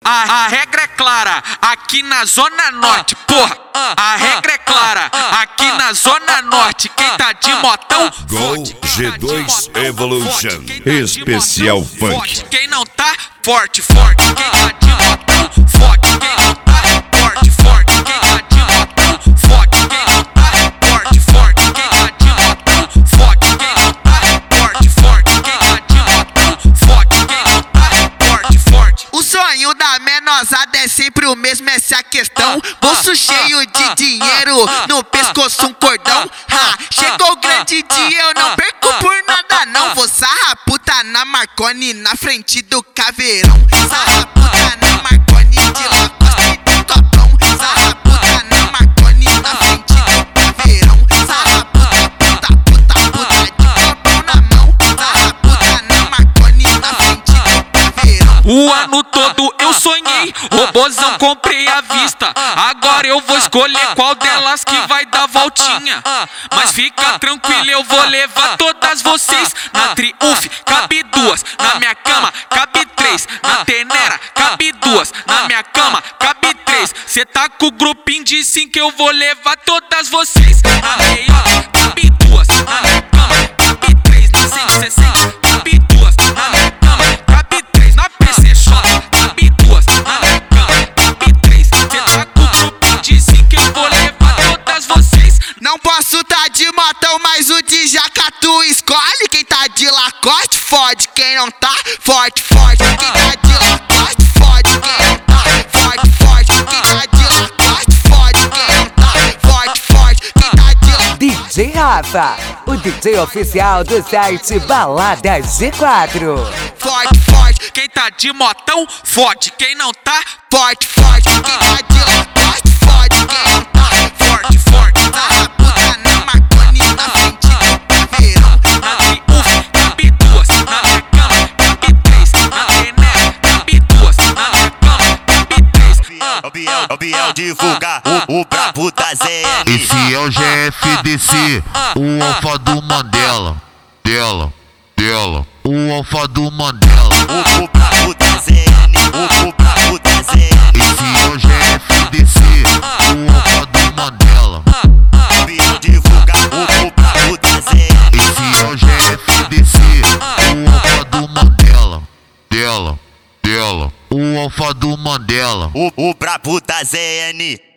A regra é clara, aqui na Zona Norte, porra. A regra é clara, aqui na Zona Norte. Quem tá de motão, Gol G2 Evolution Especial Funk. quem não tá, forte, forte. Quem tá de motão, forte. Quem não tá, forte, forte. Quem tá de motão, forte. Quem não tá, forte, forte. Quem tá de motão, forte. Quem não tá, forte, forte. Quem tá de motão, forte. Quem não tá, forte, forte. O sonho da menosada é sempre o mesmo, essa é a questão. Bolso cheio de dinheiro, no pescoço um cordão. Chegou o grande dia, eu não perco por nada não. Vou sarraputa na Marconi, na frente do caveirão. Sarraputa na Marconi, de Lacoste e de copão. Sarraputa na Marconi, na frente do caveirão. Sarraputa, puta, puta, puta, de copão na mão. Sarraputa na Marconi, na frente do caveirão. O ano todo eu sonhei, robozão comprei à vista. Agora eu vou escolher qual delas que vai dar voltinha. Mas fica tranquilo, eu vou levar todas vocês. Na Triumph cabe duas, na minha cama cabe três. Na Tenera cabe duas, na minha cama cabe três. Cê tá com o grupinho de 5, eu vou levar todas vocês. Na Meiota cabe duas, na minha cama cabe três. Na 160 cabe duas, na minha cama cabe três. Na PC Shop cabe duas, na minha cama cabe três. Cê tá com o grupinho de 5, eu vou levar todas vocês. Não posso tá de motão, mas o de jaca tu escolhe. Quem tá de Lacoste fode, quem não tá, forte, forte. Quem tá de Lacoste fode, quem não tá, forte, forte. Quem tá de Lacoste fode, quem não tá, forte, forte. Quem tá de DJ Rafa, o DJ oficial do site Balada G4. forte, forte, Quem tá de motão, fode. Quem não tá, forte, forte. Quem tá de Lacoste fode, quem não tá, forte, forte. sarraputa na Marconi, na frente do caveirão. Na Triumph cabe duas, na minha cama cabe três. Na Tenera cabe duas, na minha cama cabe três. O Biel divulga o brabo da ZN. Esse é o GFDC, o alfa do Mandela. Dela. O alfa do Mandela. O brabo da ZN. O brabo da ZN. Esse é o GFDC, o alfa do Mandela. O Biel divulga o brabo da ZN. Esse é o GFDC, o alfa do Mandela. Dela. O alfa do Mandela. O brabo da ZN.